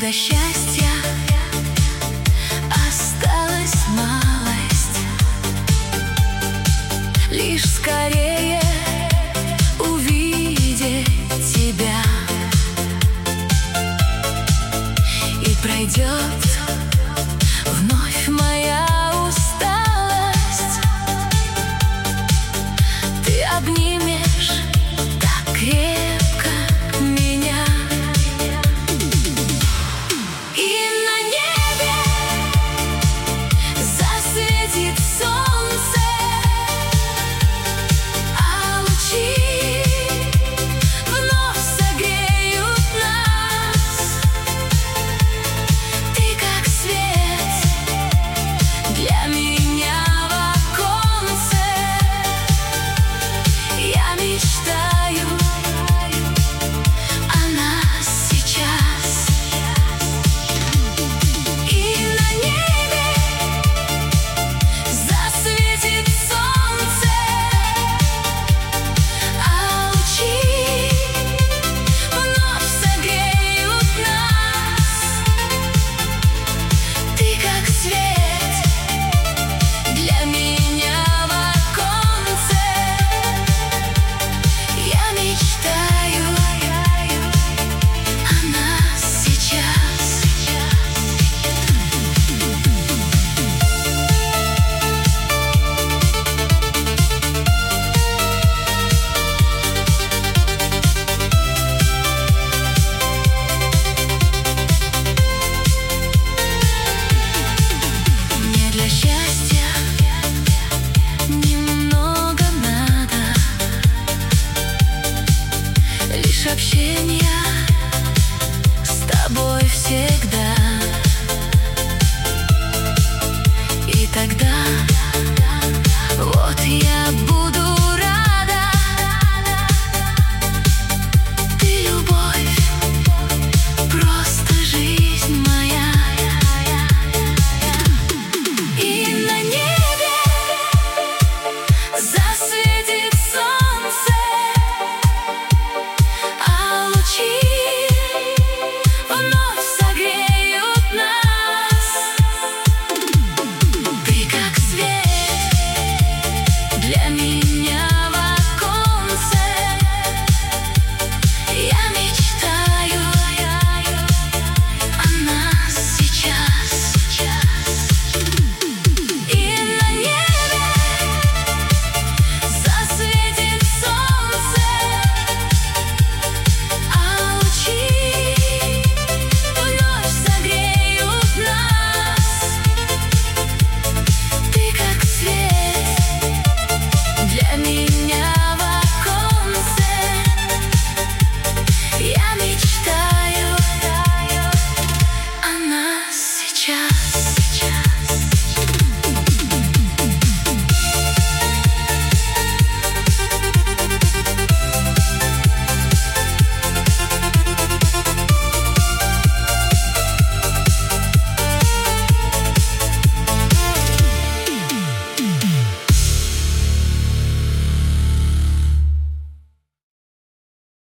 до счастья осталась малость. Лишь скорее увидеть тебя, и пройдет вновь моя усталость. Ты обнимешь так крепко меня, и на небе засветит солнце, а лучи вновь согреют нас. Ты как свет для меня в оконце. Я мечтаю о нас сейчас, и на небе засветит солнце, а лучи вновь согреют нас. Ты как свет для меня в оконце. Я мечтаю о нас сейчас. Мне для счастья немного надо, лишь общение с тобой всегда.